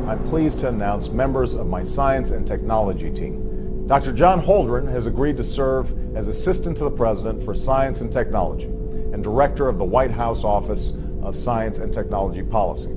I'm pleased to announce members of my science and technology team. Dr. John Holdren has agreed to serve as Assistant to the President for Science and Technology and Director of the White House Office of Science and Technology Policy.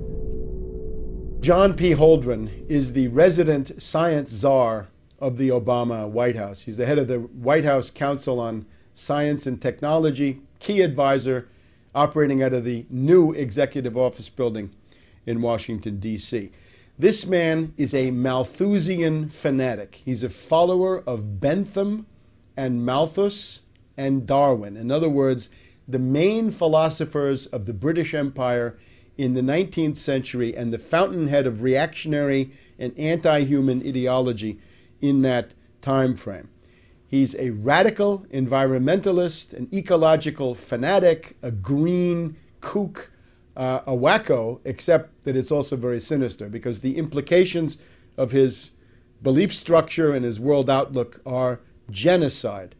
John P. Holdren is the resident science czar of the Obama White House. He's the head of the White House Council on Science and Technology, key advisor operating out of the new Executive Office building in Washington, D.C. This man is a Malthusian fanatic. He's a follower of Bentham and Malthus and Darwin. In other words, the main philosophers of the British Empire in the 19th century and the fountainhead of reactionary and anti-human ideology in that time frame. He's a radical environmentalist, an ecological fanatic, a green kook, a wacko, except that it's also very sinister because the implications of his belief structure and his world outlook are genocide.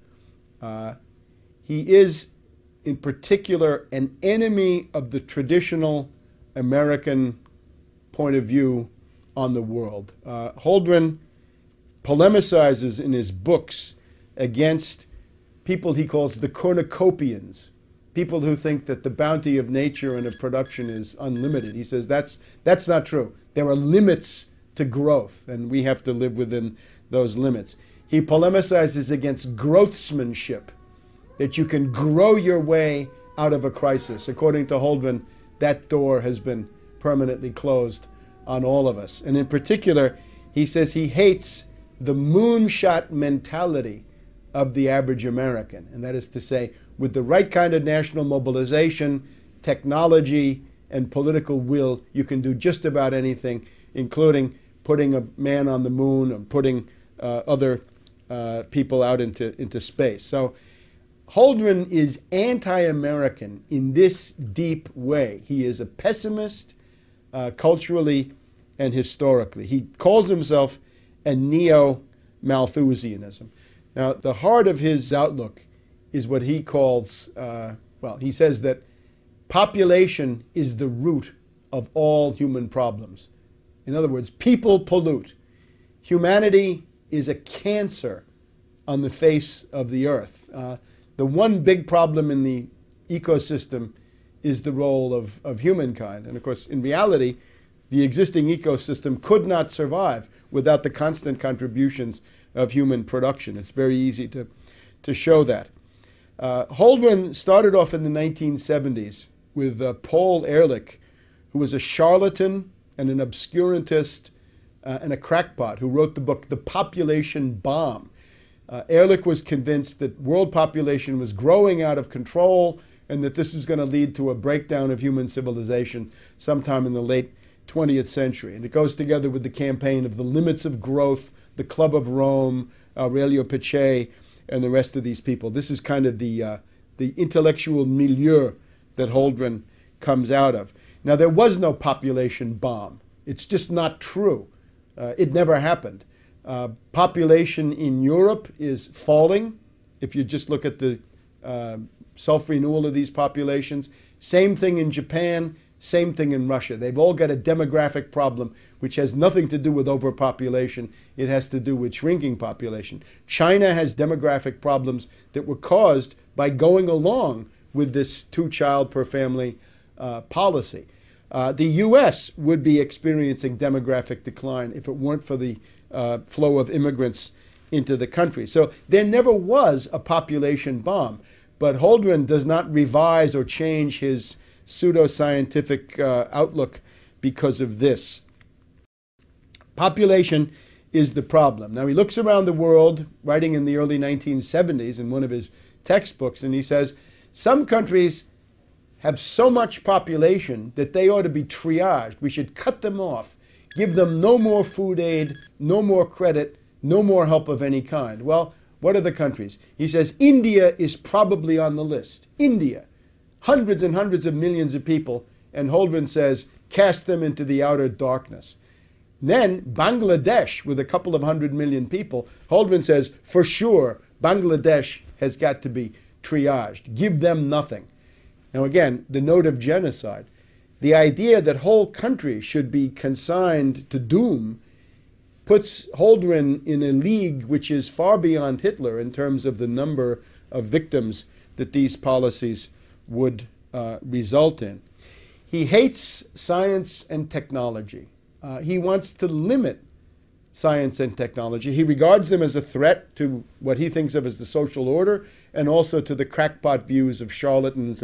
He is, in particular, an enemy of the traditional American point of view on the world. Holdren polemicizes in his books against people he calls the cornucopians, people who think that the bounty of nature and of production is unlimited. He says that's not true. There are limits to growth, and we have to live within those limits. He polemicizes against growthsmanship, that you can grow your way out of a crisis. According to Holdren, that door has been permanently closed on all of us. And in particular, he says he hates the moonshot mentality of the average American. And that is to say, with the right kind of national mobilization, technology, and political will, you can do just about anything, including putting a man on the moon or putting other people out into space. So Holdren is anti-American in this deep way. He is a pessimist culturally and historically. He calls himself a neo-Malthusianism. Now, the heart of his outlook is what he calls, he says that population is the root of all human problems. In other words, people pollute. Humanity is a cancer on the face of the earth. The one big problem in the ecosystem is the role of humankind. And of course, in reality, the existing ecosystem could not survive without the constant contributions of human production. It's very easy to show that. Holdren started off in the 1970s with Paul Ehrlich, who was a charlatan and an obscurantist and a crackpot who wrote the book The Population Bomb. Ehrlich was convinced that world population was growing out of control and that this was going to lead to a breakdown of human civilization sometime in the late 20th century. And it goes together with the campaign of the limits of growth, the Club of Rome, Aurelio Peccei, and the rest of these people. This is kind of the intellectual milieu that Holdren comes out of. Now, there was no population bomb. It's just not true. It never happened. Population in Europe is falling. If you just look at the self-renewal of these populations. Same thing in Japan, same thing in Russia. They've all got a demographic problem which has nothing to do with overpopulation. It has to do with shrinking population. China has demographic problems that were caused by going along with this two-child per family policy. The U.S. would be experiencing demographic decline if it weren't for the flow of immigrants into the country. So there never was a population bomb. But Holdren does not revise or change his pseudoscientific outlook because of this. Population is the problem. Now, he looks around the world, writing in the early 1970s in one of his textbooks, and he says, some countries have so much population that they ought to be triaged. We should cut them off, give them no more food aid, no more credit, no more help of any kind. Well, what are the countries? He says India is probably on the list. India, hundreds and hundreds of millions of people, and Holdren says, cast them into the outer darkness. Then Bangladesh, with a couple of 100 million people, Holdren says, for sure, Bangladesh has got to be triaged. Give them nothing. Now again, the note of genocide. the idea that whole countries should be consigned to doom puts Holdren in a league which is far beyond Hitler in terms of the number of victims that these policies would result in. He hates science and technology. He wants to limit science and technology. He regards them as a threat to what he thinks of as the social order, and also to the crackpot views of charlatans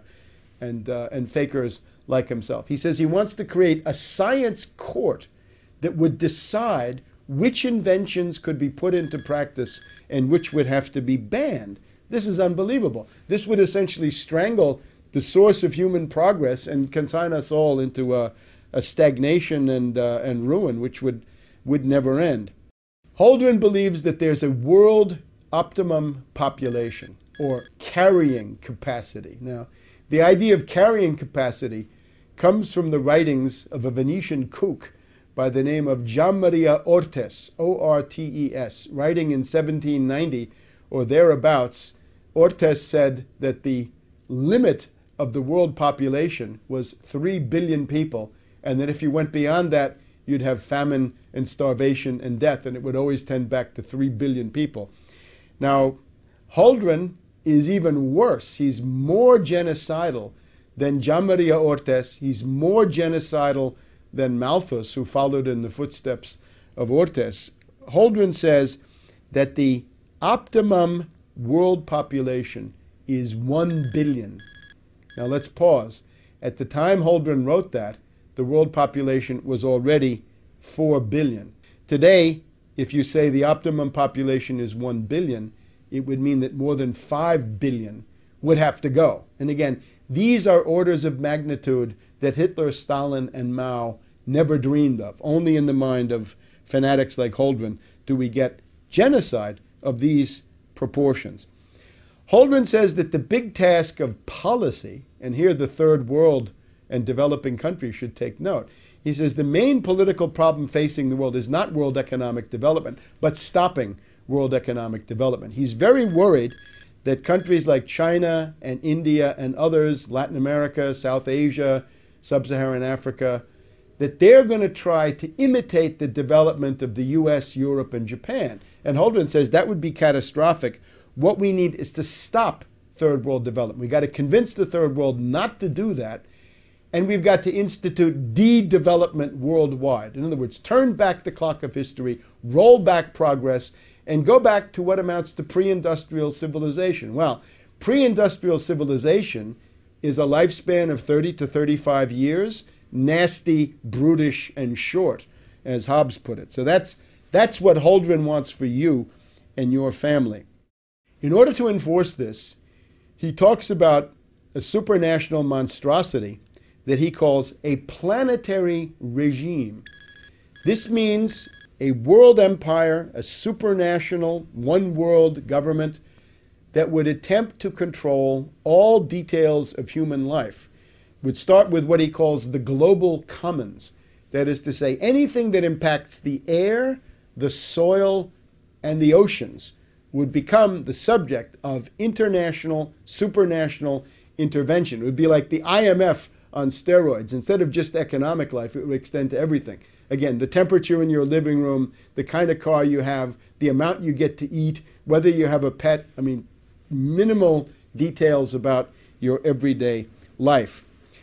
and fakers like himself. He says he wants to create a science court that would decide which inventions could be put into practice and which would have to be banned. This is unbelievable. This would essentially strangle the source of human progress and consign us all into a stagnation and ruin, which would never end. Holdren believes that there's a world optimum population, or carrying capacity. Now, the idea of carrying capacity comes from the writings of a Venetian kook by the name of Gianmaria Ortes, O-R-T-E-S, writing in 1790 or thereabouts. Ortes said that the limit of the world population was 3 billion people, and that if you went beyond that, you'd have famine and starvation and death, and it would always tend back to 3 billion people. Now, Holdren is even worse. He's more genocidal than Gianmaria Ortes. He's more genocidal than Malthus, who followed in the footsteps of Ortes. Holdren says that the optimum world population is 1 billion. Now let's pause. At the time Holdren wrote that, the world population was already 4 billion. Today, if you say the optimum population is 1 billion, it would mean that more than 5 billion would have to go. And again, these are orders of magnitude that Hitler, Stalin, and Mao never dreamed of. Only in the mind of fanatics like Holdren do we get genocide of these proportions. Holdren says that the big task of policy, and here the third world and developing countries should take note. He says the main political problem facing the world is not world economic development, but stopping world economic development. He's very worried that countries like China and India and others, Latin America, South Asia, Sub-Saharan Africa, that they're going to try to imitate the development of the US, Europe, and Japan. And Holdren says that would be catastrophic. What we need is to stop third world development. We've got to convince the third world not to do that, and we've got to institute de-development worldwide. In other words, turn back the clock of history, roll back progress, and go back to what amounts to pre-industrial civilization. Well, pre-industrial civilization is a lifespan of 30 to 35 years, nasty, brutish, and short, as Hobbes put it. So that's what Holdren wants for you and your family. In order to enforce this, he talks about a supranational monstrosity that he calls a planetary regime. This means a world empire, a supranational, one-world government that would attempt to control all details of human life. Would start with what he calls the global commons. That is to say, anything that impacts the air, the soil, and the oceans would become the subject of international, supranational intervention. It would be like the IMF on steroids. Instead of just economic life, it would extend to everything. Again, the temperature in your living room, the kind of car you have, the amount you get to eat, whether you have a pet. I mean, minimal details about your everyday life.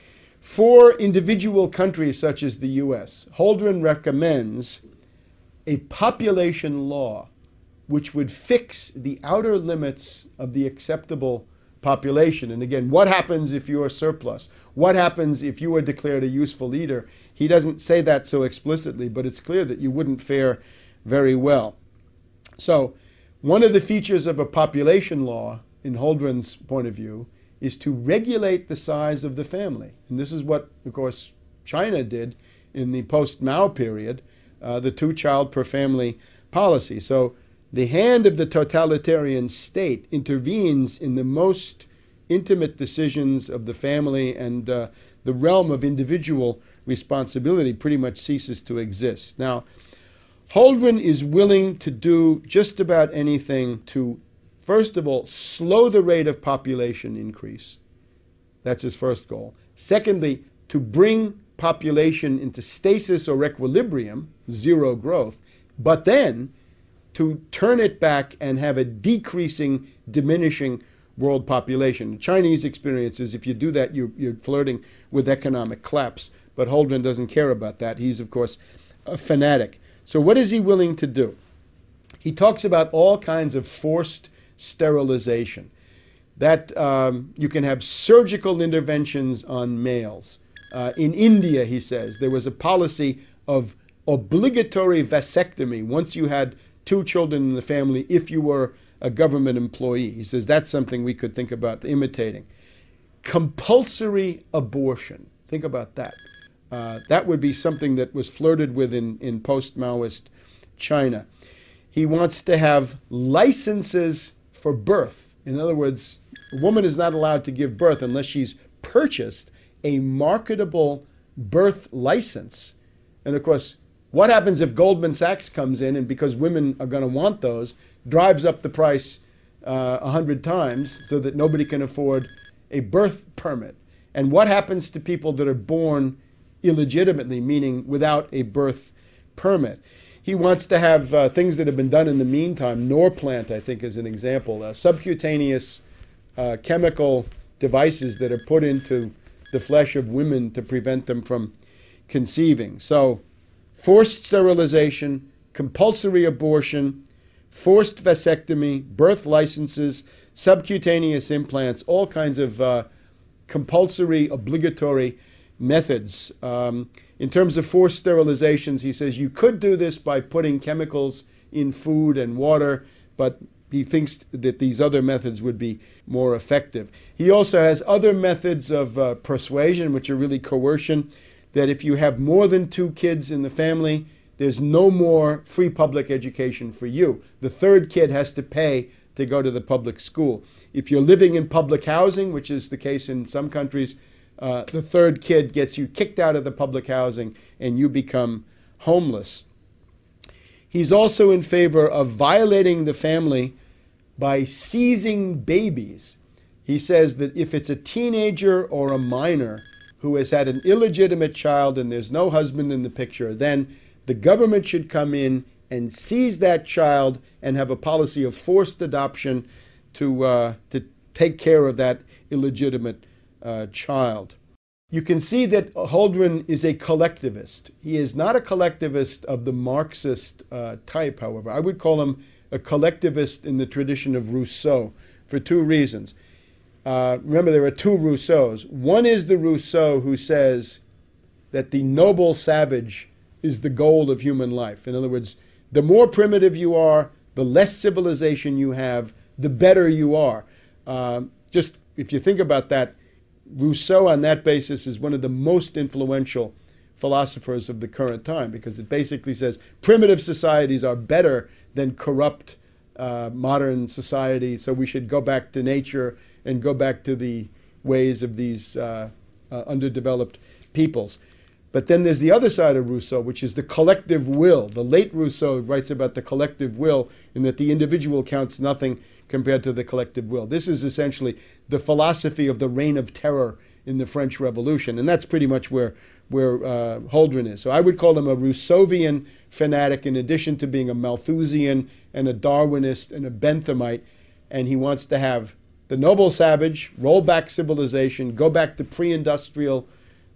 For individual countries such as the US, Holdren recommends a population law which would fix the outer limits of the acceptable population. And again, what happens if you are surplus? What happens if you are declared a useful leader? He doesn't say that so explicitly, but it's clear that you wouldn't fare very well. So, one of the features of a population law, in Holdren's point of view, is to regulate the size of the family. And this is what, of course, China did in the post-Mao period, the two-child per family policy. So the hand of the totalitarian state intervenes in the most intimate decisions of the family, and the realm of individual responsibility pretty much ceases to exist. Now, Holdren is willing to do just about anything to, first of all, slow the rate of population increase. That's his first goal. Secondly, to bring population into stasis or equilibrium, zero growth, but then to turn it back and have a decreasing, diminishing world population. The Chinese experience is if you do that, you're flirting with economic collapse. But Holdren doesn't care about that. He's, of course, a fanatic. So what is he willing to do? He talks about all kinds of forced sterilization, that you can have surgical interventions on males. In India, he says, there was a policy of obligatory vasectomy once you had 2 children in the family if you were a government employee. He says that's something we could think about imitating. Compulsory abortion. Think about that. That would be something that was flirted with in post-Maoist China. He wants to have licenses for birth. In other words, a woman is not allowed to give birth unless she's purchased a marketable birth license. And of course, what happens if Goldman Sachs comes in and, because women are going to want those, drives up the price 100 times so that nobody can afford a birth permit? And what happens to people that are born illegitimately, meaning without a birth permit? He wants to have things that have been done in the meantime. Norplant, I think, is an example. Subcutaneous chemical devices that are put into the flesh of women to prevent them from conceiving. So, forced sterilization, compulsory abortion, forced vasectomy, birth licenses, subcutaneous implants, all kinds of compulsory, obligatory methods. In terms of forced sterilizations, he says you could do this by putting chemicals in food and water, but he thinks that these other methods would be more effective. He also has other methods of persuasion, which are really coercion, that if you have more than 2 kids in the family, there's no more free public education for you. The 3rd kid has to pay to go to the public school. If you're living in public housing, which is the case in some countries, the 3rd kid gets you kicked out of the public housing and you become homeless. He's also in favor of violating the family by seizing babies. He says that if it's a teenager or a minor who has had an illegitimate child and there's no husband in the picture, then the government should come in and seize that child and have a policy of forced adoption to take care of that illegitimate child. You can see that Holdren is a collectivist. He is not a collectivist of the Marxist type, however. I would call him a collectivist in the tradition of Rousseau for 2 reasons. Remember, there are 2 Rousseaus. One is the Rousseau who says that the noble savage is the goal of human life. In other words, the more primitive you are, the less civilization you have, the better you are. Just if you think about that, Rousseau on that basis is one of the most influential philosophers of the current time, because it basically says primitive societies are better than corrupt modern society, so we should go back to nature and go back to the ways of these underdeveloped peoples. But then there's the other side of Rousseau, which is the collective will. The late Rousseau writes about the collective will and that the individual counts nothing compared to the collective will. This is essentially the philosophy of the reign of terror in the French Revolution, and that's pretty much where Holdren is. So I would call him a Rousseauvian fanatic in addition to being a Malthusian and a Darwinist and a Benthamite, and he wants to have the noble savage, roll back civilization, go back to pre-industrial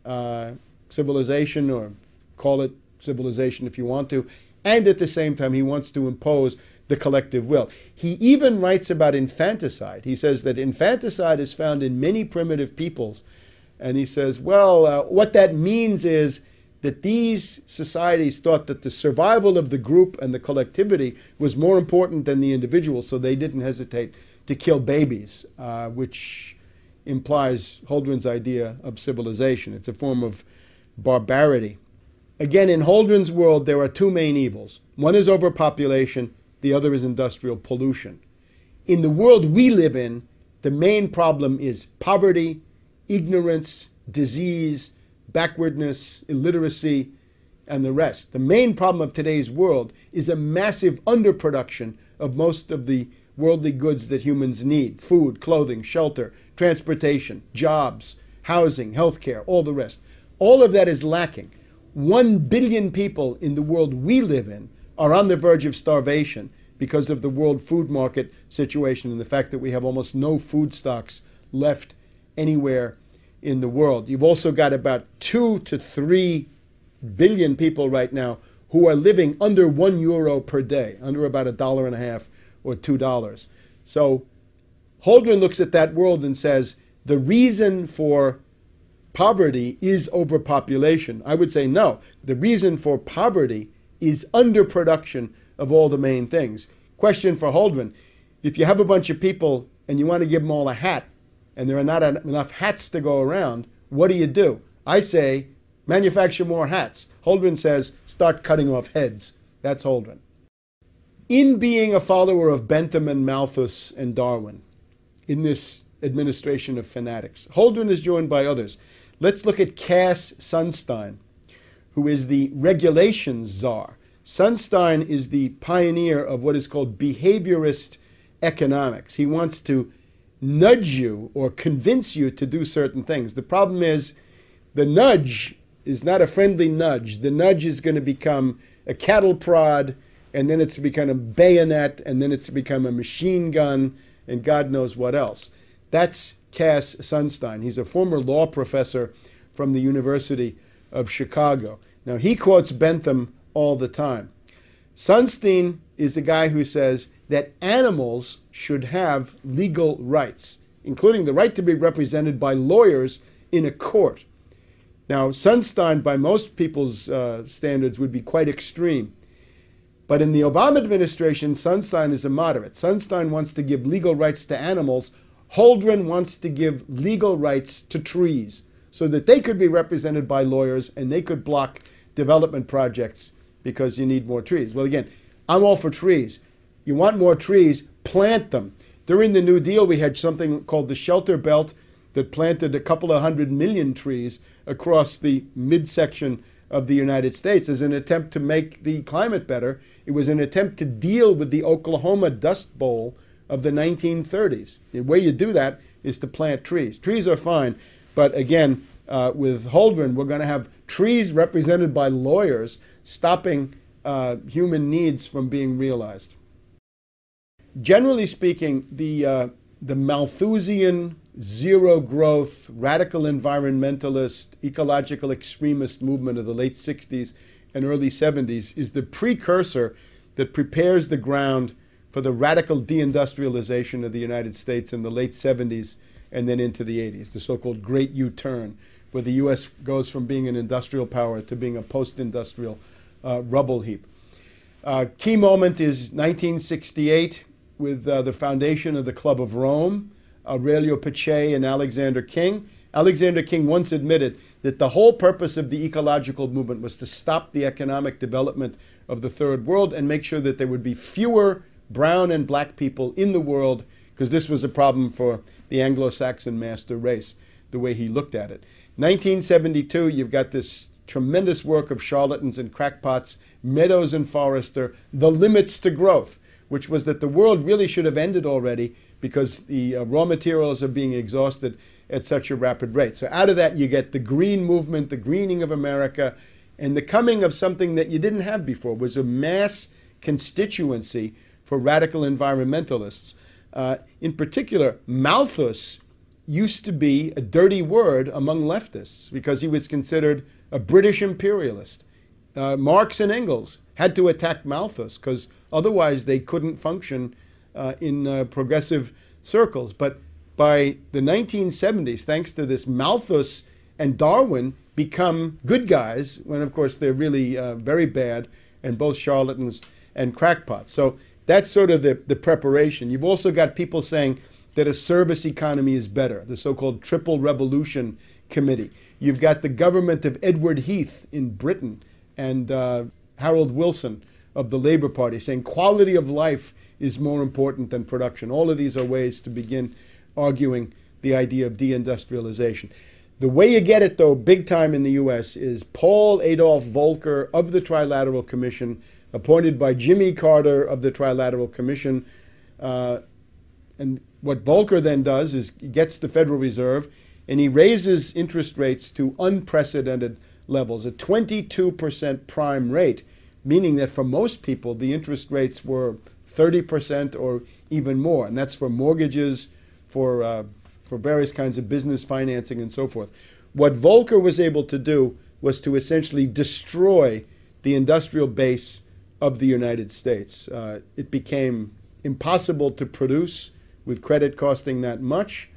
civilization, or call it civilization if you want to, and at the same time he wants to impose the collective will. He even writes about infanticide. He says that infanticide is found in many primitive peoples, and he says, well, what that means is that these societies thought that the survival of the group and the collectivity was more important than the individual, so they didn't hesitate to kill babies, which implies Holdren's idea of civilization. It's a form of barbarity. Again, in Holdren's world, there are 2 main evils. One is overpopulation, the other is industrial pollution. In the world we live in, the main problem is poverty, ignorance, disease, backwardness, illiteracy, and the rest. The main problem of today's world is a massive underproduction of most of the worldly goods that humans need: food, clothing, shelter, transportation, jobs, housing, healthcare, all the rest. All of that is lacking. 1 billion people in the world we live in are on the verge of starvation because of the world food market situation and the fact that we have almost no food stocks left anywhere in the world. You've also got about 2 to 3 billion people right now who are living under €1 per day, under about $1.50 or $2. So Holdren looks at that world and says the reason for poverty is overpopulation. I would say no. The reason for poverty is underproduction of all the main things. Question for Holdren: if you have a bunch of people and you want to give them all a hat and there are not enough hats to go around, what do? I say manufacture more hats. Holdren says start cutting off heads. That's Holdren. In being a follower of Bentham and Malthus and Darwin in this administration of fanatics, Holdren is joined by others. Let's look at Cass Sunstein, who is the regulations czar. Sunstein is the pioneer of what is called behaviorist economics. He wants to nudge you or convince you to do certain things. The problem is the nudge is not a friendly nudge. The nudge is going to become a cattle prod, and then it's become a bayonet, and then it's become a machine gun, and God knows what else. That's Cass Sunstein. He's a former law professor from the University of Chicago. Now, he quotes Bentham all the time. Sunstein is a guy who says that animals should have legal rights, including the right to be represented by lawyers in a court. Now, Sunstein, by most people's standards, would be quite extreme. But in the Obama administration, Sunstein is a moderate. Sunstein wants to give legal rights to animals. Holdren wants to give legal rights to trees so that they could be represented by lawyers and they could block development projects because you need more trees. Well, again, I'm all for trees. You want more trees, plant them. During the New Deal, we had something called the Shelter Belt that planted a couple of 100 million trees across the midsection of the United States as an attempt to make the climate better. It was an attempt to deal with the Oklahoma Dust Bowl of the 1930s. The way you do that is to plant trees. Trees are fine, but again, with Holdren, we're going to have trees represented by lawyers stopping human needs from being realized. Generally speaking, the Malthusian, zero-growth, radical environmentalist, ecological extremist movement of the late 60s and early 70s is the precursor that prepares the ground for the radical deindustrialization of the United States in the late 70s and then into the 80s, the so-called Great U-turn, where the U.S. goes from being an industrial power to being a post-industrial rubble heap. Key moment is 1968 with the foundation of the Club of Rome, Aurelio Pache and Alexander King. Alexander King once admitted that the whole purpose of the ecological movement was to stop the economic development of the third world and make sure that there would be fewer brown and black people in the world, because this was a problem for the Anglo-Saxon master race, the way he looked at it. 1972, you've got this tremendous work of charlatans and crackpots, Meadows and Forrester, The Limits to Growth, which was that the world really should have ended already because the raw materials are being exhausted at such a rapid rate. So out of that, you get the green movement, the greening of America, and the coming of something that you didn't have before, was a mass constituency for radical environmentalists. In particular, Malthus used to be a dirty word among leftists because he was considered a British imperialist. Marx and Engels had to attack Malthus because otherwise they couldn't function in progressive circles. But by the 1970s, thanks to this, Malthus and Darwin become good guys, when of course they're really very bad and both charlatans and crackpots. So that's sort of the preparation. You've also got people saying that a service economy is better, the so-called Triple Revolution Committee. You've got the government of Edward Heath in Britain and Harold Wilson of the Labour Party saying quality of life is more important than production. All of these are ways to begin arguing the idea of deindustrialization. The way you get it, though, big time in the U.S. is Paul Adolph Volcker of the Trilateral Commission, appointed by Jimmy Carter of the Trilateral Commission. And what Volcker then does is he gets the Federal Reserve, and he raises interest rates to unprecedented levels, a 22% prime rate, meaning that for most people, the interest rates were 30% or even more. And that's for mortgages, for various kinds of business financing and so forth. What Volcker was able to do was to essentially destroy the industrial base of the United States. It became impossible to produce with credit costing that much.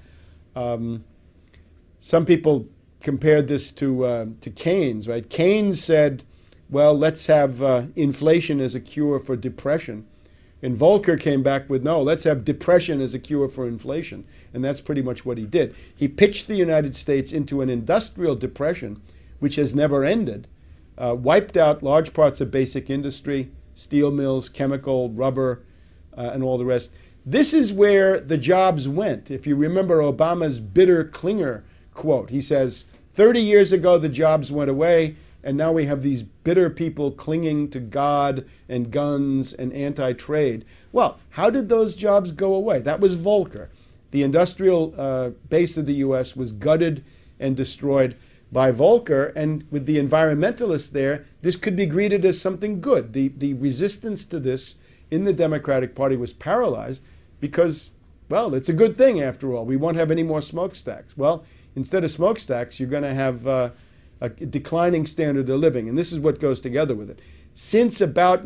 Some people compared this to Keynes, right? Keynes said, well, let's have inflation as a cure for depression. And Volcker came back with, no, let's have depression as a cure for inflation. And that's pretty much what he did. He pitched the United States into an industrial depression, which has never ended, wiped out large parts of basic industry, steel mills, chemical, rubber, and all the rest. This is where the jobs went. If you remember Obama's bitter Klinger quote, he says, 30 years ago, the jobs went away, and now we have these bitter people clinging to God and guns and anti-trade. Well, how did those jobs go away? That was Volcker. The industrial base of the U.S. was gutted and destroyed by Volcker, and with the environmentalists there, this could be greeted as something good. The resistance to this in the Democratic Party was paralyzed because, well, it's a good thing after all. We won't have any more smokestacks. Well, instead of smokestacks, you're going to have a declining standard of living, and this is what goes together with it. Since about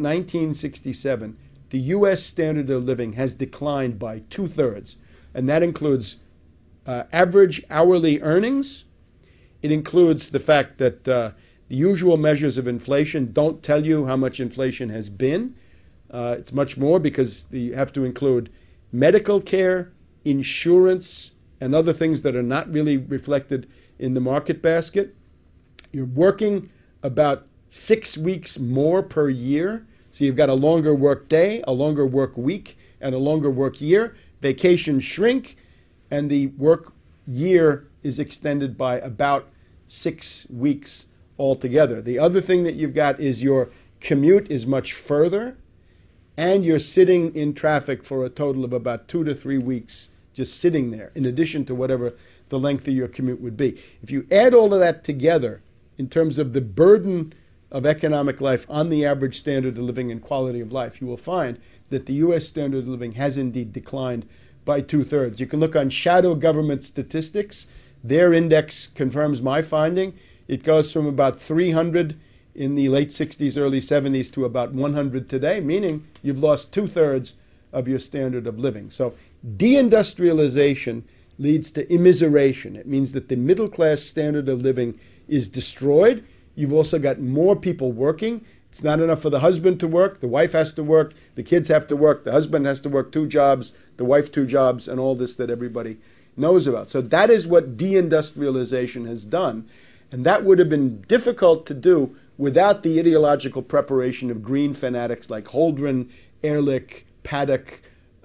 1967, the U.S. standard of living has declined by 2/3, and that includes average hourly earnings. It includes the fact that the usual measures of inflation don't tell you how much inflation has been. It's much more because you have to include medical care, insurance, and other things that are not really reflected in the market basket. You're working about 6 weeks more per year. So you've got a longer work day, a longer work week, and a longer work year. Vacations shrink, and the work year is extended by about 6 weeks altogether. The other thing that you've got is your commute is much further, and you're sitting in traffic for a total of about 2 to 3 weeks just sitting there, in addition to whatever the length of your commute would be. If you add all of that together in terms of the burden of economic life on the average standard of living and quality of life, you will find that the U.S. standard of living has indeed declined by 2/3. You can look on shadow government statistics. Their index confirms my finding. It goes from about 300 in the late 60s, early 70s to about 100 today, meaning you've lost 2/3 of your standard of living. So deindustrialization leads to immiseration. It means that the middle class standard of living is destroyed. You've also got more people working. It's not enough for the husband to work. The wife has to work. The kids have to work. The husband has to work 2 jobs. The wife 2 jobs, and all this that everybody knows about. So that is what deindustrialization has done. And that would have been difficult to do without the ideological preparation of green fanatics like Holdren, Ehrlich, Paddock,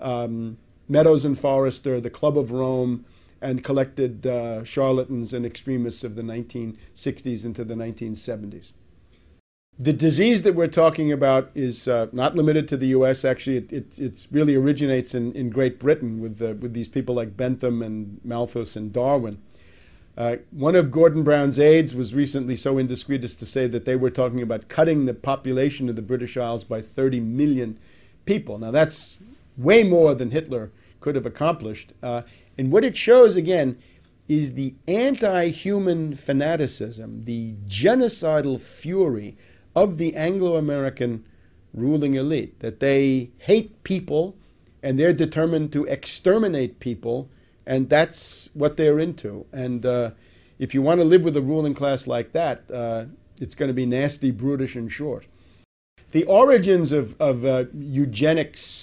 Meadows and Forrester, the Club of Rome, and collected charlatans and extremists of the 1960s into the 1970s. The disease that we're talking about is not limited to the U.S. Actually, it really originates in Great Britain with these people like Bentham and Malthus and Darwin. One of Gordon Brown's aides was recently so indiscreet as to say that they were talking about cutting the population of the British Isles by 30 million people. Now, that's way more than Hitler could have accomplished. And what it shows, again, is the anti-human fanaticism, the genocidal fury of the Anglo-American ruling elite, that they hate people and they're determined to exterminate people, and that's what they're into. And if you want to live with a ruling class like that, it's going to be nasty, brutish, and short. The origins of eugenics,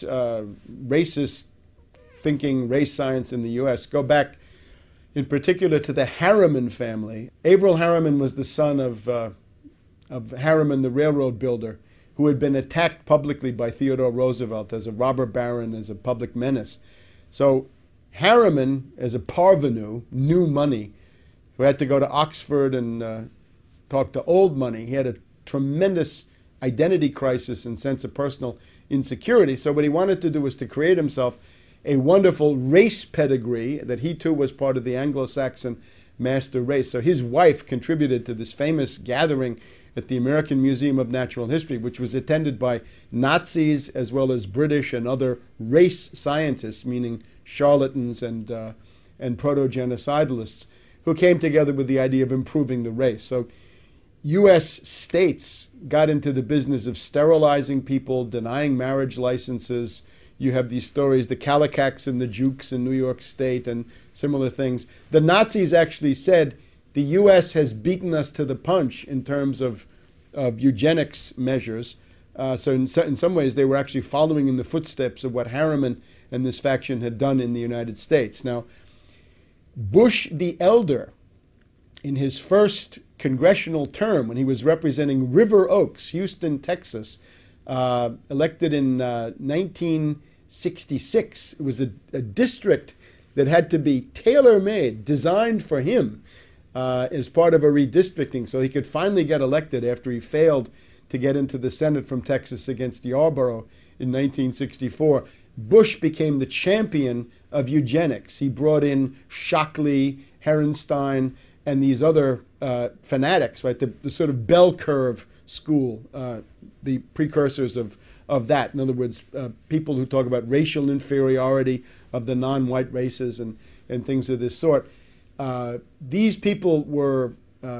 racist thinking, race science in the U.S. go back in particular to the Harriman family. Averell Harriman was the son of Harriman, the railroad builder, who had been attacked publicly by Theodore Roosevelt as a robber baron, as a public menace. So Harriman, as a parvenu, new money, who had to go to Oxford and talk to old money, he had a tremendous identity crisis and sense of personal insecurity. So what he wanted to do was to create himself a wonderful race pedigree, that he too was part of the Anglo-Saxon master race. So his wife contributed to this famous gathering at the American Museum of Natural History, which was attended by Nazis as well as British and other race scientists, meaning charlatans and proto-genocidalists, who came together with the idea of improving the race. So U.S. states got into the business of sterilizing people, denying marriage licenses. You have these stories, the Kallikaks and the Jukes in New York State and similar things. The Nazis actually said, the U.S. has beaten us to the punch in terms of eugenics measures. So in some ways, they were actually following in the footsteps of what Harriman and this faction had done in the United States. Now, Bush the Elder, in his first congressional term, when he was representing River Oaks, Houston, Texas, elected in 1966, it was a district that had to be tailor-made, designed for him, as part of a redistricting, so he could finally get elected after he failed to get into the Senate from Texas against Yarborough in 1964. Bush became the champion of eugenics. He brought in Shockley, Herenstein, and these other fanatics, right? The sort of bell curve school, the precursors of that. In other words, people who talk about racial inferiority of the non-white races and things of this sort. These people were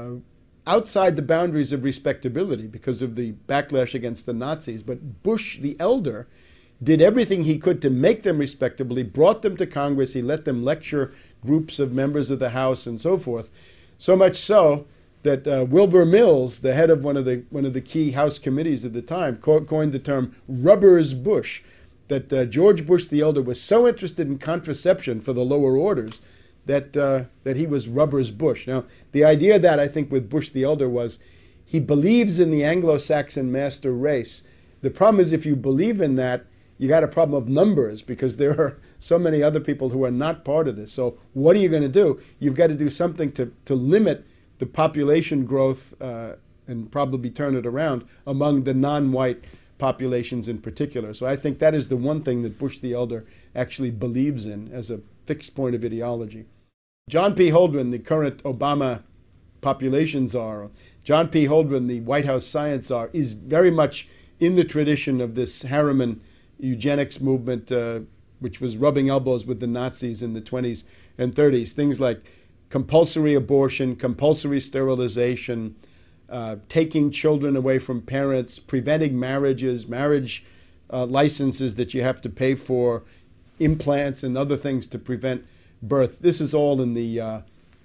outside the boundaries of respectability because of the backlash against the Nazis. But Bush the Elder did everything he could to make them respectable. He brought them to Congress. He let them lecture groups of members of the House and so forth. So much so that Wilbur Mills, the head of one of the key House committees at the time, coined the term "Rubbers Bush." That George Bush the Elder was so interested in contraception for the lower orders that he was Rubbers Bush. Now, the idea that I think with Bush the Elder was he believes in the Anglo-Saxon master race. The problem is if you believe in that, you got a problem of numbers because there are so many other people who are not part of this. So what are you going to do? You've got to do something to limit the population growth and probably turn it around among the non-white populations in particular. So I think that is the one thing that Bush the Elder actually believes in as a fixed point of ideology. John P. Holdren, the current Obama population czar, John P. Holdren, the White House science czar, is very much in the tradition of this Harriman eugenics movement, which was rubbing elbows with the Nazis in the 20s and 30s. Things like compulsory abortion, compulsory sterilization, taking children away from parents, preventing marriages, marriage licenses that you have to pay for, implants and other things to prevent birth. This is all in the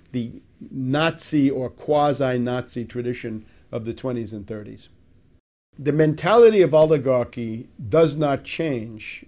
Nazi or quasi-Nazi tradition of the 20s and 30s. The mentality of oligarchy does not change.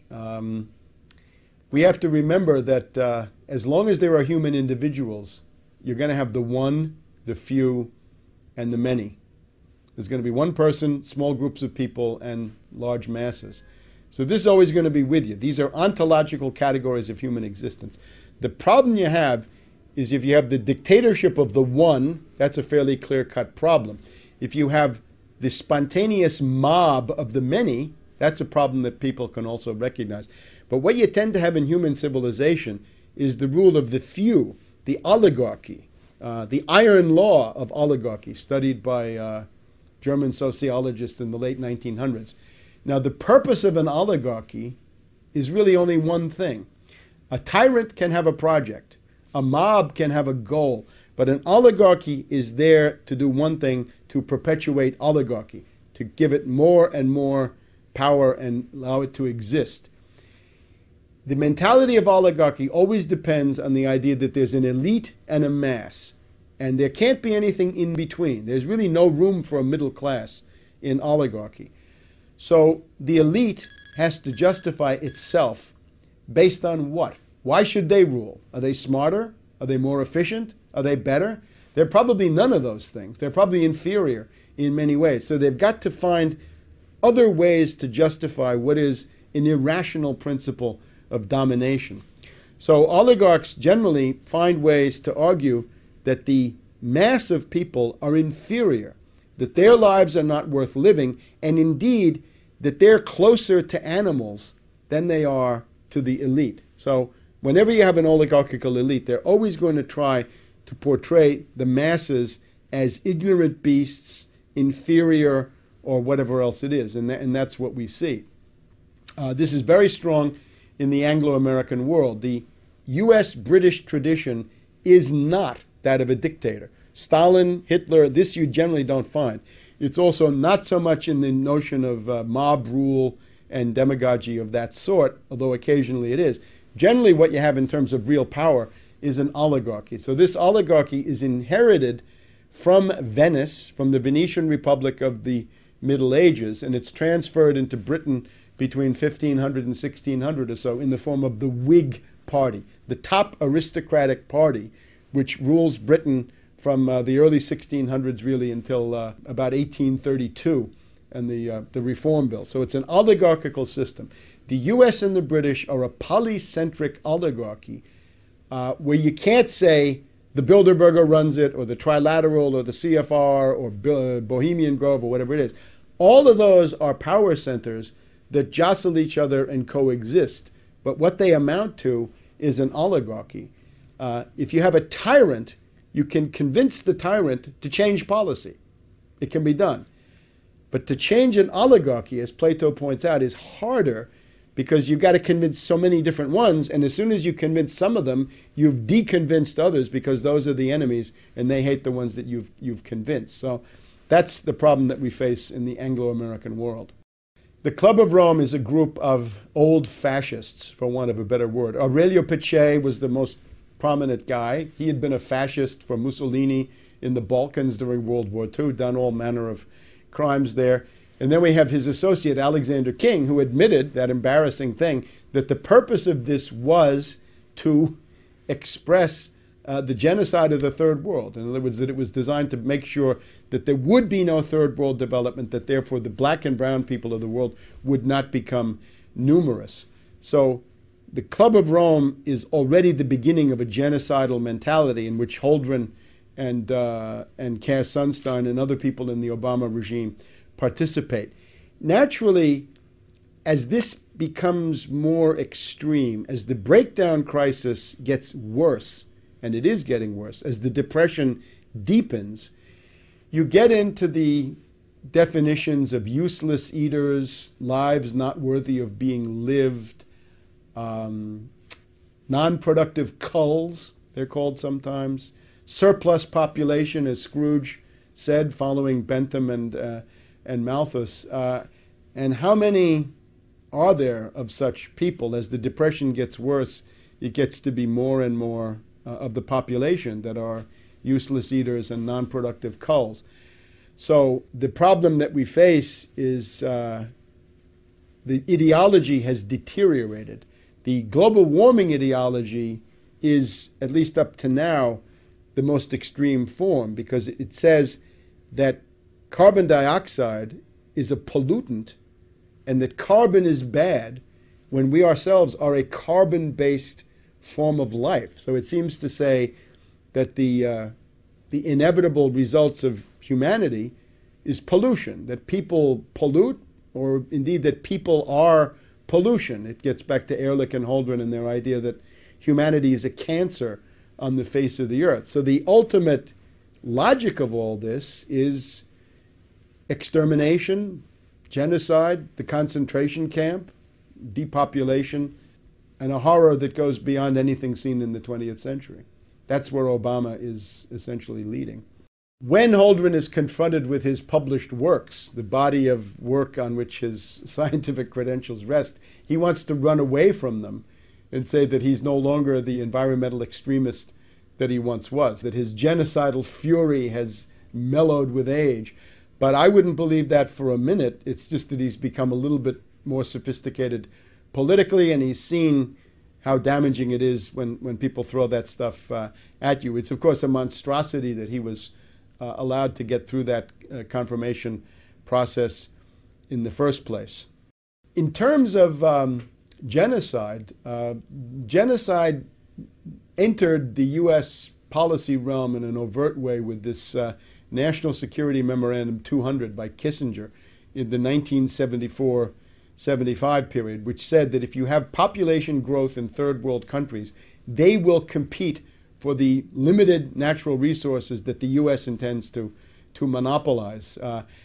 We have to remember that as long as there are human individuals, you're going to have the one, the few, and the many. There's going to be one person, small groups of people, and large masses. So this is always going to be with you. These are ontological categories of human existence. The problem you have is if you have the dictatorship of the one, that's a fairly clear-cut problem. If you have the spontaneous mob of the many, that's a problem that people can also recognize. But what you tend to have in human civilization is the rule of the few, the oligarchy, the iron law of oligarchy, studied by German sociologists in the late 1900s. Now, the purpose of an oligarchy is really only one thing. A tyrant can have a project. A mob can have a goal. But an oligarchy is there to do one thing, to perpetuate oligarchy, to give it more and more power and allow it to exist. The mentality of oligarchy always depends on the idea that there's an elite and a mass. And there can't be anything in between. There's really no room for a middle class in oligarchy. So the elite has to justify itself based on what? Why should they rule? Are they smarter? Are they more efficient? Are they better? They're probably none of those things. They're probably inferior in many ways. So they've got to find other ways to justify what is an irrational principle of domination. So oligarchs generally find ways to argue that the mass of people are inferior, that their lives are not worth living, and indeed that they're closer to animals than they are to the elite. So whenever you have an oligarchical elite, they're always going to try to portray the masses as ignorant beasts, inferior, or whatever else it is. And that's what we see. This is very strong in the Anglo-American world. The U.S.-British tradition is not that of a dictator. Stalin, Hitler, this you generally don't find. It's also not so much in the notion of mob rule and demagogy of that sort, although occasionally it is. Generally what you have in terms of real power is an oligarchy. So this oligarchy is inherited from Venice, from the Venetian Republic of the Middle Ages, and it's transferred into Britain between 1500 and 1600 or so in the form of the Whig Party, the top aristocratic party, which rules Britain from the early 1600s really until about 1832 and the Reform Bill. So it's an oligarchical system. The U.S. and the British are a polycentric oligarchy where you can't say the Bilderberger runs it, or the Trilateral, or the CFR, or Bohemian Grove, or whatever it is. All of those are power centers that jostle each other and coexist. But what they amount to is an oligarchy. If you have a tyrant, you can convince the tyrant to change policy. It can be done. But to change an oligarchy, as Plato points out, is harder because you've got to convince so many different ones, and as soon as you convince some of them, you've deconvinced others because those are the enemies and they hate the ones that you've convinced. So that's the problem that we face in the Anglo-American world. The Club of Rome is a group of old fascists, for want of a better word. Aurelio Peccei was the most prominent guy. He had been a fascist for Mussolini in the Balkans during World War II, done all manner of crimes there. And then we have his associate, Alexander King, who admitted that embarrassing thing, that the purpose of this was to express the genocide of the Third World. In other words, that it was designed to make sure that there would be no Third World development, that therefore the black and brown people of the world would not become numerous. So the Club of Rome is already the beginning of a genocidal mentality in which Holdren and Cass Sunstein and other people in the Obama regime participate. Naturally, as this becomes more extreme, as the breakdown crisis gets worse, and it is getting worse, as the depression deepens, you get into the definitions of useless eaters, lives not worthy of being lived, non-productive culls, they're called sometimes, surplus population, as Scrooge said, following Bentham and Malthus. And how many are there of such people? As the depression gets worse, it gets to be more and more of the population that are useless eaters and non-productive culls. So the problem that we face is the ideology has deteriorated. The global warming ideology is, at least up to now, the most extreme form, because it says that carbon dioxide is a pollutant and that carbon is bad when we ourselves are a carbon-based form of life. So it seems to say that the inevitable results of humanity is pollution, that people pollute, or indeed that people are pollution. It gets back to Ehrlich and Holdren and their idea that humanity is a cancer on the face of the earth. So the ultimate logic of all this is extermination, genocide, the concentration camp, depopulation, and a horror that goes beyond anything seen in the 20th century. That's where Obama is essentially leading. When Holdren is confronted with his published works, the body of work on which his scientific credentials rest, he wants to run away from them and say that he's no longer the environmental extremist that he once was, that his genocidal fury has mellowed with age. But I wouldn't believe that for a minute. It's just that he's become a little bit more sophisticated politically, and he's seen how damaging it is when people throw that stuff at you. It's, of course, a monstrosity that he was allowed to get through that confirmation process in the first place. In terms of genocide, genocide entered the U.S. policy realm in an overt way with this National Security Memorandum 200 by Kissinger in the 1974-75 period, which said that if you have population growth in third world countries, they will compete for the limited natural resources that the U.S. intends to monopolize.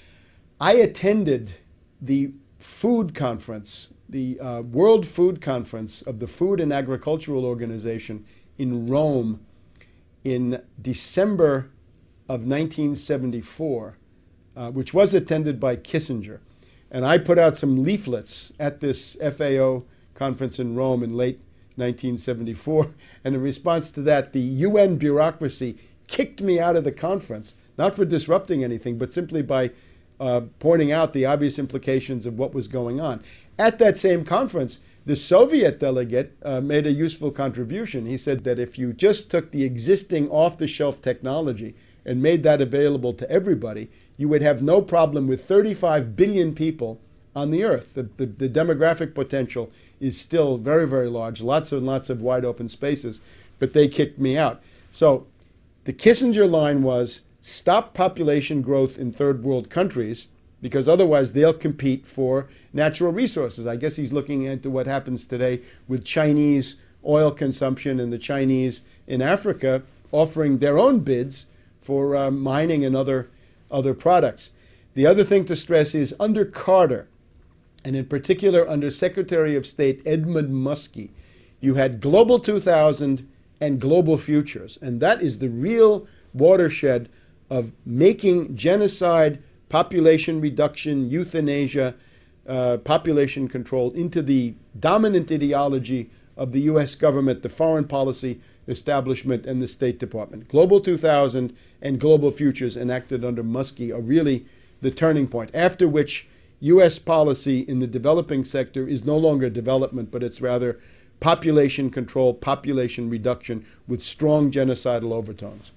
I attended the food conference, the World Food Conference of the Food and Agricultural Organization in Rome in December of 1974, which was attended by Kissinger. And I put out some leaflets at this FAO conference in Rome in late 1974. And in response to that, the UN bureaucracy kicked me out of the conference, not for disrupting anything, but simply by pointing out the obvious implications of what was going on. At that same conference, the Soviet delegate made a useful contribution. He said that if you just took the existing off-the-shelf technology and made that available to everybody, you would have no problem with 35 billion people on the earth. The demographic potential is still very, very large, lots and lots of wide open spaces, but they kicked me out. So the Kissinger line was, stop population growth in third world countries, because otherwise they'll compete for natural resources. I guess he's looking into what happens today with Chinese oil consumption and the Chinese in Africa offering their own bids for mining and other products. The other thing to stress is under Carter, and in particular under Secretary of State Edmund Muskie, you had Global 2000 and Global Futures. And that is the real watershed of making genocide, population reduction, euthanasia, population control into the dominant ideology of the U.S. government, the foreign policy establishment, and the State Department. Global 2000 and Global Futures enacted under Muskie are really the turning point, after which U.S. policy in the developing sector is no longer development, but it's rather population control, population reduction with strong genocidal overtones.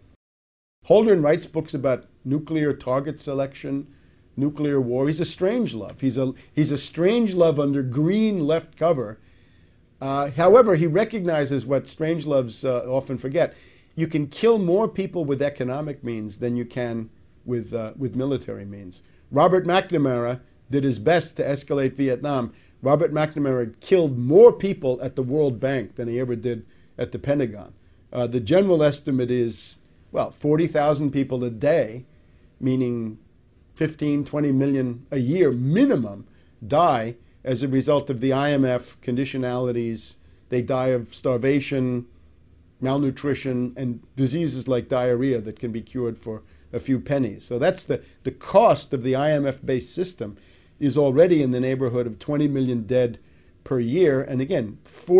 Holdren writes books about nuclear target selection, nuclear war. He's a Strangelove. He's a Strangelove under green left cover. However, he recognizes what Strangeloves often forget. You can kill more people with economic means than you can with military means. Robert McNamara did his best to escalate Vietnam. Robert McNamara killed more people at the World Bank than he ever did at the Pentagon. The general estimate is, 40,000 people a day, meaning 15, 20 million a year minimum, die as a result of the IMF conditionalities. They die of starvation, malnutrition, and diseases like diarrhea that can be cured for a few pennies. So that's the cost of the IMF-based system is already in the neighborhood of 20 million dead per year. And again,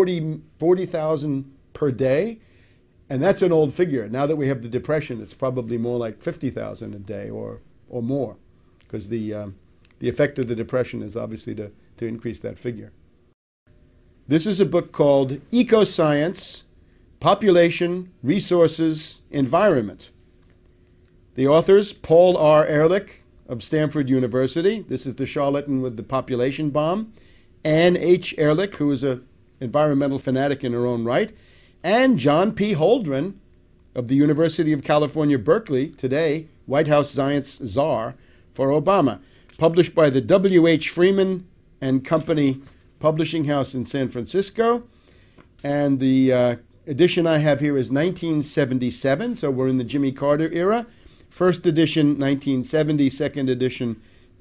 40,000 per day. And that's an old figure. Now that we have the Depression, it's probably more like 50,000 a day or more, because the effect of the Depression is obviously to increase that figure. This is a book called Ecoscience, Population, Resources, Environment. The authors, Paul R. Ehrlich of Stanford University. This is the charlatan with the population bomb. Anne H. Ehrlich, who is an environmental fanatic in her own right. And John P. Holdren of the University of California, Berkeley, today White House Science Czar for Obama, published by the W.H. Freeman and Company Publishing House in San Francisco. And the edition I have here is 1977, so we're in the Jimmy Carter era. First edition, 1970, second edition,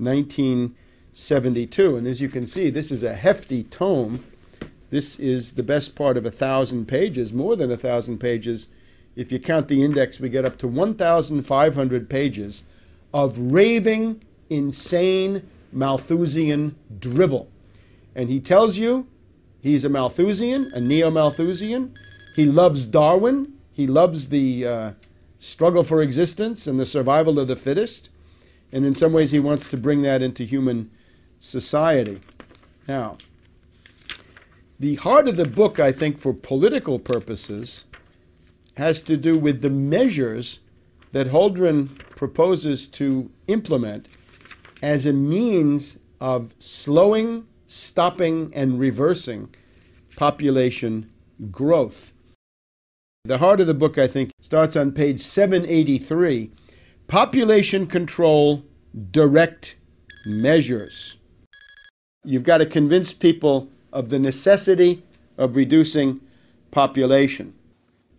1972. And as you can see, this is a hefty tome. This is the best part of 1,000 pages, more than 1,000 pages. If you count the index, we get up to 1,500 pages of raving, insane Malthusian drivel. And he tells you he's a Malthusian, a neo-Malthusian. He loves Darwin. He loves the struggle for existence and the survival of the fittest. And in some ways, he wants to bring that into human society. Now, the heart of the book, I think, for political purposes, has to do with the measures that Holdren proposes to implement as a means of slowing, stopping, and reversing population growth. The heart of the book, I think, starts on page 783. Population control, direct measures. You've got to convince people of the necessity of reducing population.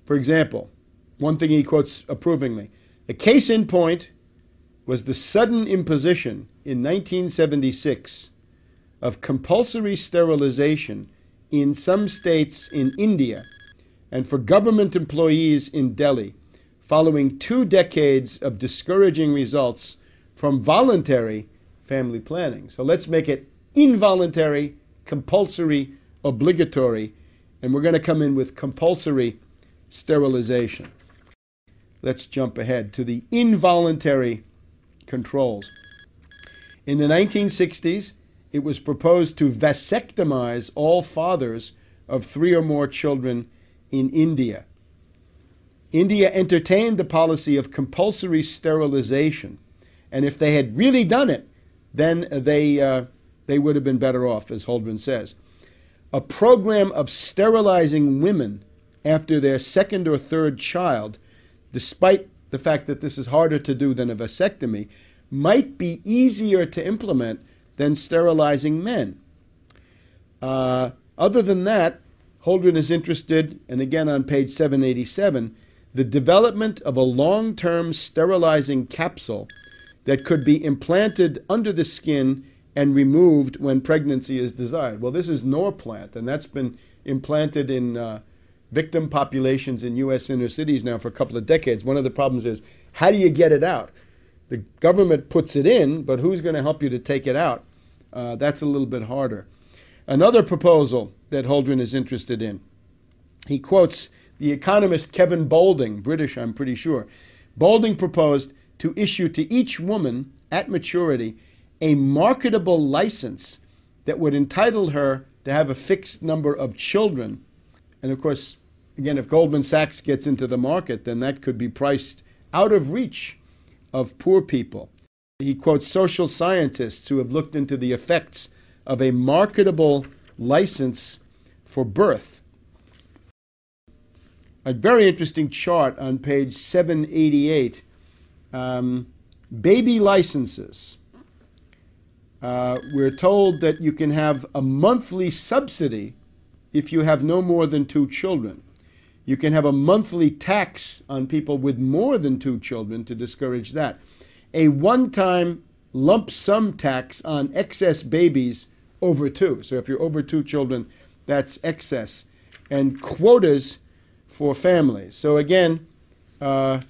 For example, one thing he quotes approvingly, a case in point was the sudden imposition in 1976 of compulsory sterilization in some states in India and for government employees in Delhi, following 2 decades of discouraging results from voluntary family planning. So let's make it involuntary, compulsory, obligatory, and we're going to come in with compulsory sterilization. Let's jump ahead to the involuntary controls. In the 1960s, it was proposed to vasectomize all fathers of 3 or more children in India. India entertained the policy of compulsory sterilization, and if they had really done it, then they would have been better off, as Holdren says. A program of sterilizing women after their 2nd or 3rd child, despite the fact that this is harder to do than a vasectomy, might be easier to implement than sterilizing men. Other than that, Holdren is interested, and again on page 787, the development of a long-term sterilizing capsule that could be implanted under the skin and removed when pregnancy is desired. Well, this is Norplant, and that's been implanted in victim populations in U.S. inner cities now for a couple of decades. One of the problems is, how do you get it out? The government puts it in, but who's going to help you to take it out? That's a little bit harder. Another proposal that Holdren is interested in, he quotes the economist Kevin Boulding, British, I'm pretty sure. Boulding proposed to issue to each woman at maturity a marketable license that would entitle her to have a fixed number of children. And of course, again, if Goldman Sachs gets into the market, then that could be priced out of reach of poor people. He quotes social scientists who have looked into the effects of a marketable license for birth. A very interesting chart on page 788. Baby licenses. We're told that you can have a monthly subsidy if you have no more than 2 children. You can have a monthly tax on people with more than 2 children to discourage that. A one-time lump sum tax on excess babies over 2. So if you're over 2 children, that's excess. And quotas for families. So again, the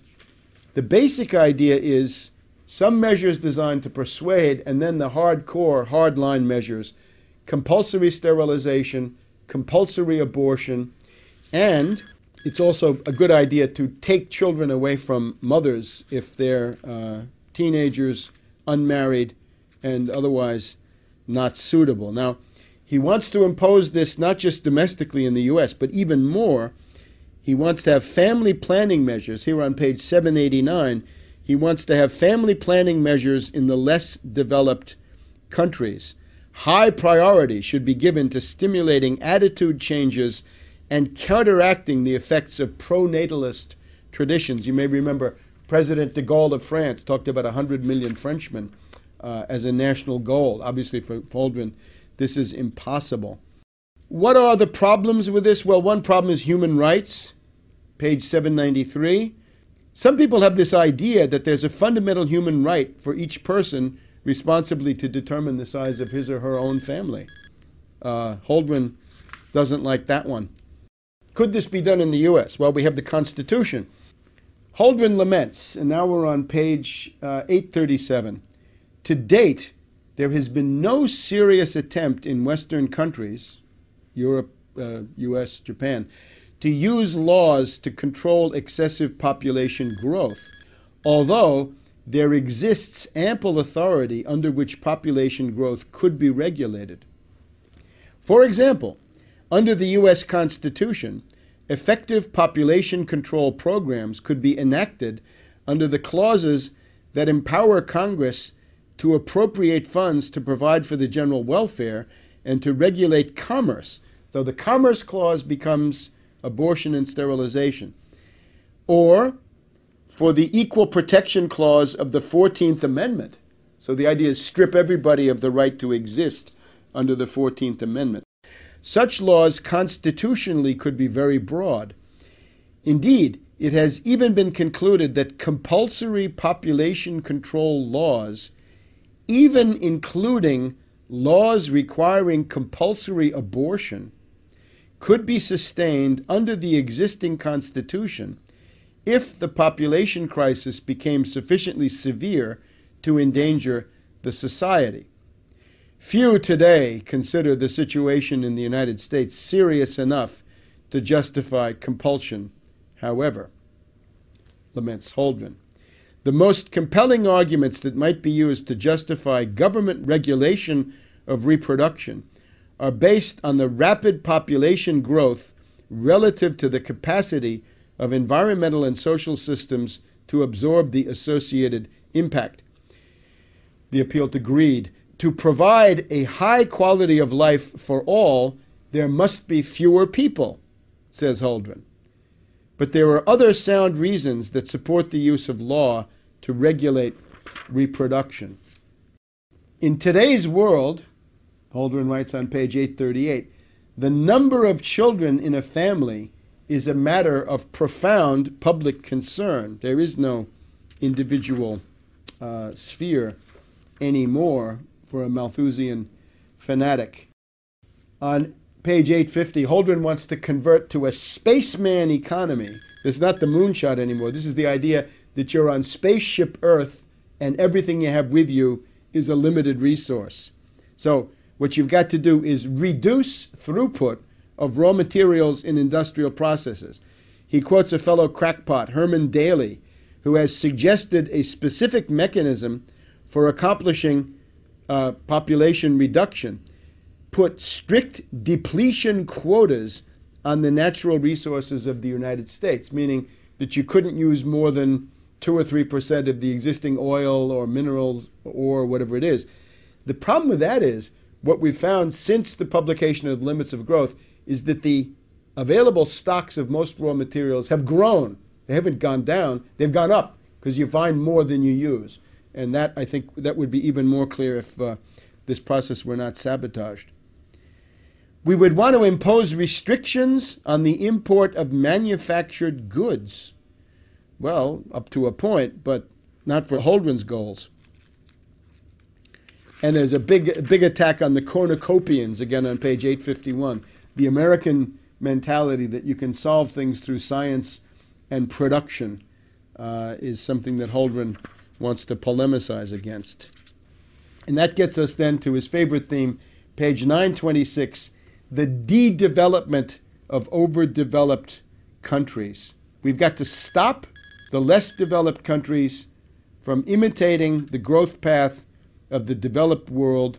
basic idea is some measures designed to persuade, and then the hardcore, hardline measures, compulsory sterilization, compulsory abortion, and it's also a good idea to take children away from mothers if they're teenagers, unmarried, and otherwise not suitable. Now, he wants to impose this not just domestically in the U.S., but even more. He wants to have family planning measures. Here on page 789, he wants to have family planning measures in the less developed countries. High priority should be given to stimulating attitude changes and counteracting the effects of pro-natalist traditions. You may remember President de Gaulle of France talked about 100 million Frenchmen as a national goal. Obviously, for Holdren, this is impossible. What are the problems with this? Well, one problem is human rights, page 793. Some people have this idea that there's a fundamental human right for each person responsibly to determine the size of his or her own family. Holdren doesn't like that one. Could this be done in the U.S.? Well, we have the Constitution. Holdren laments, and now we're on page 837. To date, there has been no serious attempt in Western countries, Europe, U.S., Japan, to use laws to control excessive population growth, although there exists ample authority under which population growth could be regulated. For example, under the U.S. Constitution, effective population control programs could be enacted under the clauses that empower Congress to appropriate funds to provide for the general welfare and to regulate commerce. So the Commerce Clause becomes abortion and sterilization. Or for the Equal Protection Clause of the 14th Amendment. So the idea is strip everybody of the right to exist under the 14th Amendment. Such laws constitutionally could be very broad. Indeed, it has even been concluded that compulsory population control laws, even including laws requiring compulsory abortion, could be sustained under the existing Constitution if the population crisis became sufficiently severe to endanger the society. Few today consider the situation in the United States serious enough to justify compulsion, however, laments Holdren. The most compelling arguments that might be used to justify government regulation of reproduction are based on the rapid population growth relative to the capacity of environmental and social systems to absorb the associated impact. The appeal to greed. To provide a high quality of life for all, there must be fewer people, says Holdren. But there are other sound reasons that support the use of law to regulate reproduction. In today's world, Holdren writes on page 838, the number of children in a family is a matter of profound public concern. There is no individual sphere anymore for a Malthusian fanatic. On page 850, Holdren wants to convert to a spaceman economy. This is not the moonshot anymore. This is the idea that you're on spaceship Earth and everything you have with you is a limited resource. So what you've got to do is reduce throughput of raw materials in industrial processes. He quotes a fellow crackpot, Herman Daly, who has suggested a specific mechanism for accomplishing population reduction. Put strict depletion quotas on the natural resources of the United States, meaning that you couldn't use more than 2 or 3% of the existing oil or minerals or whatever it is. The problem with that is, what we've found since the publication of the Limits of Growth is that the available stocks of most raw materials have grown. They haven't gone down, they've gone up, because you find more than you use. And that, I think, that would be even more clear if this process were not sabotaged. We would want to impose restrictions on the import of manufactured goods. Well, up to a point, but not for Holdren's goals. And there's a big attack on the cornucopians, again on page 851. The American mentality that you can solve things through science and production is something that Holdren wants to polemicize against. And that gets us then to his favorite theme, page 926, the de-development of overdeveloped countries. We've got to stop the less developed countries from imitating the growth path of the developed world.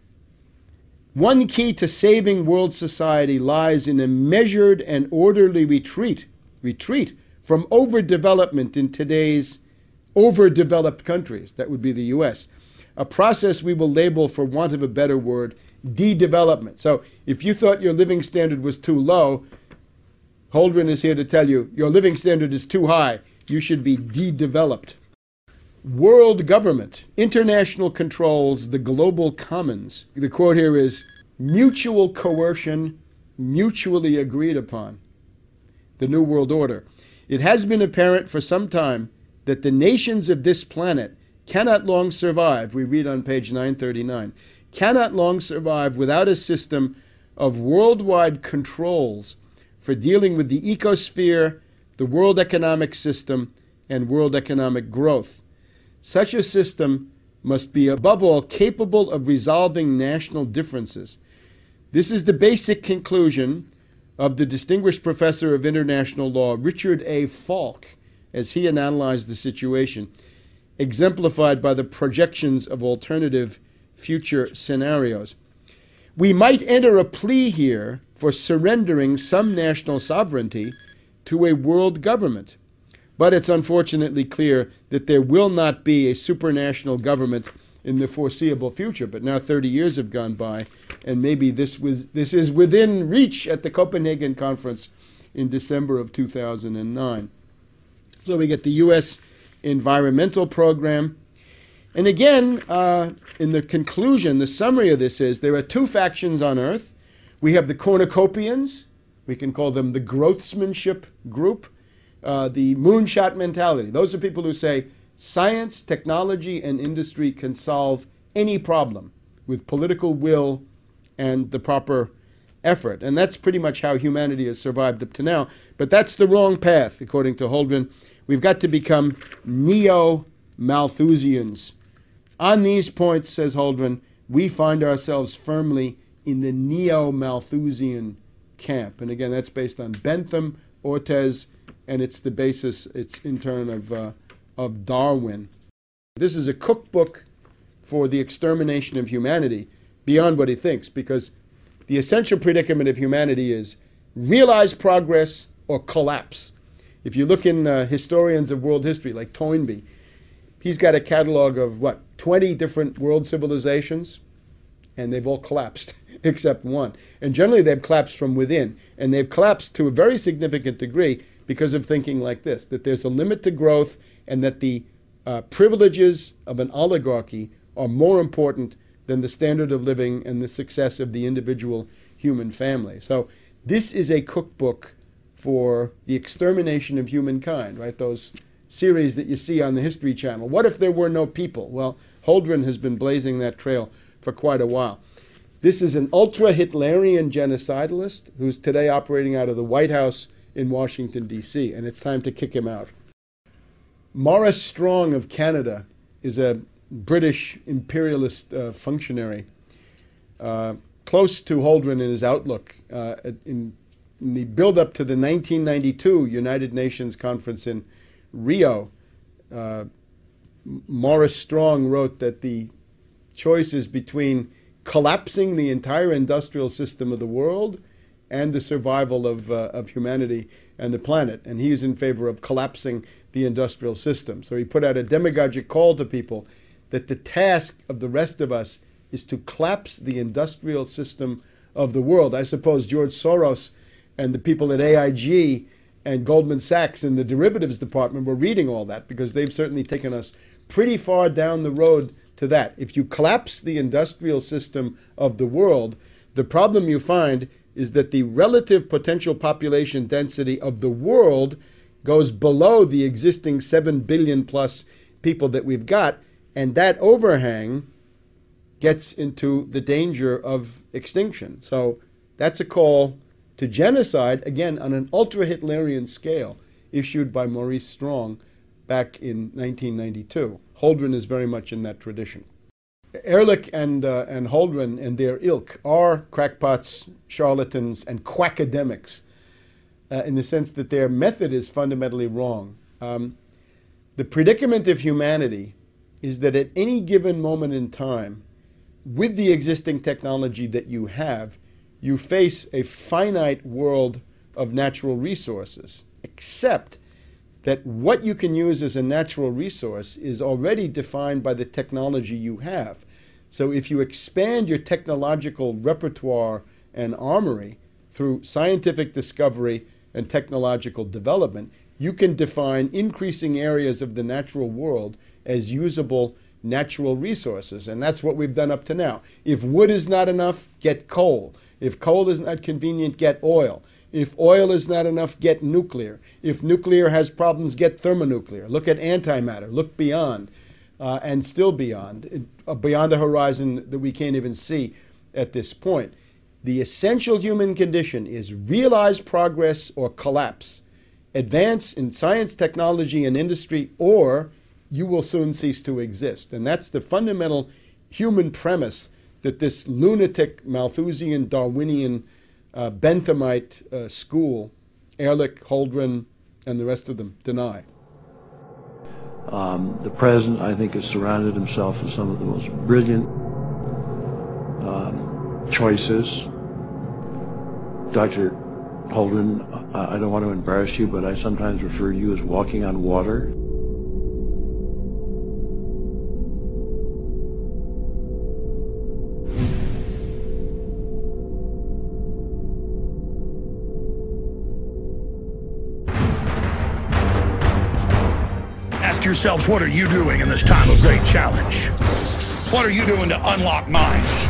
One key to saving world society lies in a measured and orderly retreat from overdevelopment in today's overdeveloped countries. That would be the U.S. A process we will label, for want of a better word, de-development. So if you thought your living standard was too low, Holdren is here to tell you your living standard is too high. You should be de-developed. World government, international controls, the global commons. The quote here is, mutual coercion, mutually agreed upon. The New World Order. It has been apparent for some time that the nations of this planet cannot long survive, we read on page 939, cannot long survive without a system of worldwide controls for dealing with the ecosphere, the world economic system, and world economic growth. Such a system must be, above all, capable of resolving national differences. This is the basic conclusion of the distinguished professor of international law, Richard A. Falk, as he analyzed the situation, exemplified by the projections of alternative future scenarios. We might enter a plea here for surrendering some national sovereignty to a world government. But it's unfortunately clear that there will not be a supranational government in the foreseeable future. But now 30 years have gone by, and maybe this is within reach at the Copenhagen Conference in December of 2009. So we get the U.S. Environmental Program. And again, in the conclusion, the summary of this is there are two factions on Earth. We have the cornucopians. We can call them the growthsmanship group. the moonshot mentality. Those are people who say science, technology, and industry can solve any problem with political will and the proper effort. And that's pretty much how humanity has survived up to now. But that's the wrong path, according to Holdren. We've got to become neo-Malthusians. On these points, says Holdren, we find ourselves firmly in the neo-Malthusian camp. And again, that's based on Bentham, Ortiz, and it's the basis, it's in turn of Darwin. This is a cookbook for the extermination of humanity beyond what he thinks, because the essential predicament of humanity is realize progress or collapse. If you look in historians of world history like Toynbee, he's got a catalog of, 20 different world civilizations, and they've all collapsed except one. And generally they've collapsed from within, and they've collapsed to a very significant degree because of thinking like this, that there's a limit to growth and that the privileges of an oligarchy are more important than the standard of living and the success of the individual human family. So this is a cookbook for the extermination of humankind, right? Those series that you see on the History Channel. What if there were no people? Well, Holdren has been blazing that trail for quite a while. This is an ultra-Hitlerian genocidalist who's today operating out of the White House in Washington, D.C., and it's time to kick him out. Maurice Strong of Canada is a British imperialist functionary, close to Holdren in his outlook. In the build-up to the 1992 United Nations Conference in Rio, Maurice Strong wrote that the choice is between collapsing the entire industrial system of the world and the survival of humanity and the planet. And he is in favor of collapsing the industrial system. So he put out a demagogic call to people that the task of the rest of us is to collapse the industrial system of the world. I suppose George Soros and the people at AIG and Goldman Sachs in the derivatives department were reading all that, because they've certainly taken us pretty far down the road to that. If you collapse the industrial system of the world, the problem you find is that the relative potential population density of the world goes below the existing 7 billion plus people that we've got, and that overhang gets into the danger of extinction. So that's a call to genocide, again, on an ultra-Hitlerian scale, issued by Maurice Strong back in 1992. Holdren is very much in that tradition. Ehrlich and Holdren and their ilk are crackpots, charlatans, and quackademics in the sense that their method is fundamentally wrong. The predicament of humanity is that at any given moment in time, with the existing technology that you have, you face a finite world of natural resources, except that what you can use as a natural resource is already defined by the technology you have. So if you expand your technological repertoire and armory through scientific discovery and technological development, you can define increasing areas of the natural world as usable natural resources. And that's what we've done up to now. If wood is not enough, get coal. If coal is not convenient, get oil. If oil is not enough, get nuclear. If nuclear has problems, get thermonuclear. Look at antimatter. Look beyond, and still beyond a horizon that we can't even see at this point. The essential human condition is realize progress or collapse. Advance in science, technology, and industry, or you will soon cease to exist. And that's the fundamental human premise that this lunatic, Malthusian, Darwinian, Benthamite school, Ehrlich, Holdren, and the rest of them, deny. The president, I think, has surrounded himself with some of the most brilliant choices. Dr. Holdren, I don't want to embarrass you, but I sometimes refer to you as walking on water. Ask yourselves, what are you doing in this time of great challenge? What are you doing to unlock minds?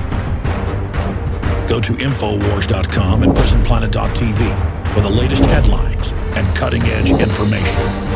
Go to Infowars.com and PrisonPlanet.tv for the latest headlines and cut cutting-edge information.